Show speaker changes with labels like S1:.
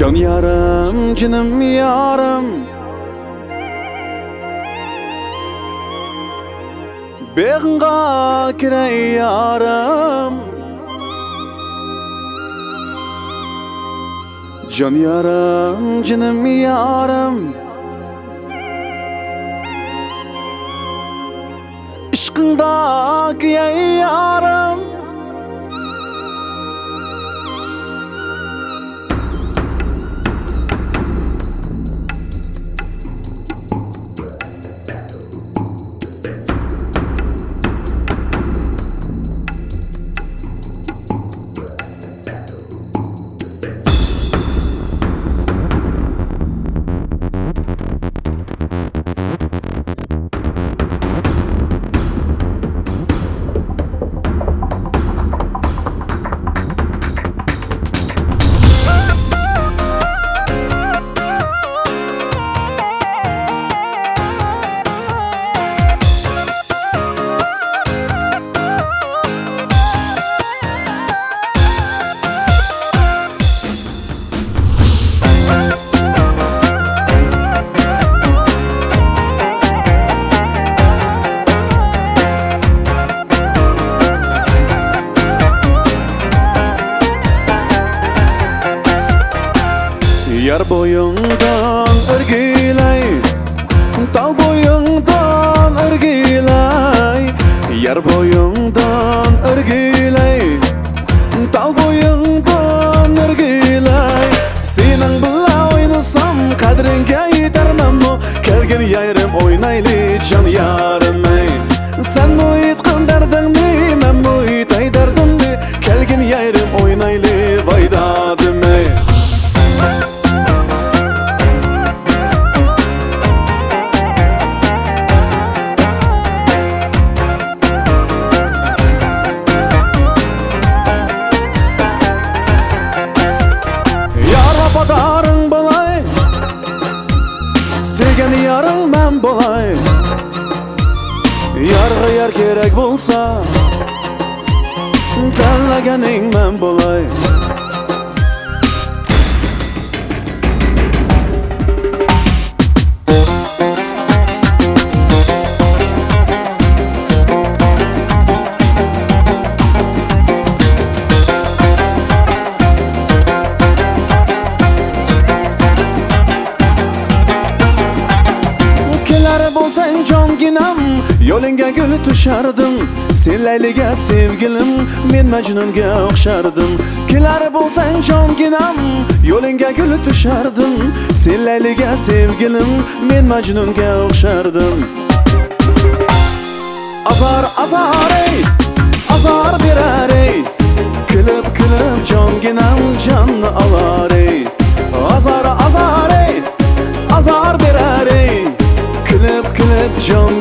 S1: Can yarım, canım yarım, Beğenga kirey yarım. Can yarım, canım yarım, İşkında kirey yarım. Yar boyundan örgüley, dal boyundan örgüley. Yar boyundan örgüley, dal boyundan örgüley. Senin bila oynasam kadringe yetermem o. Kelgin yayrım oynaylı can yarım ey. Sen muhitkin derdinmi, men muhitay derdimdi. Kelgin yayrım oynaylı vaydadım ey. Padarın bolay, sevgen yarın ben bolay. Yarga yar gerek bolsa, tanlaganing men bolay. Sen jonginam, yo'lingga gul tushardim. Sen layliga sevgilim, men majnunga o'xshardim. Kelar bo'lsang jonginam, yo'lingga gul tushardim. Sen layliga sevgilim, men majnunga o'xshardim. Azar azar ey, azar berar ey. Kulib kulib jonginam jonni olar ey. Azar azar ey, azar berar ey. Kulib kulib jon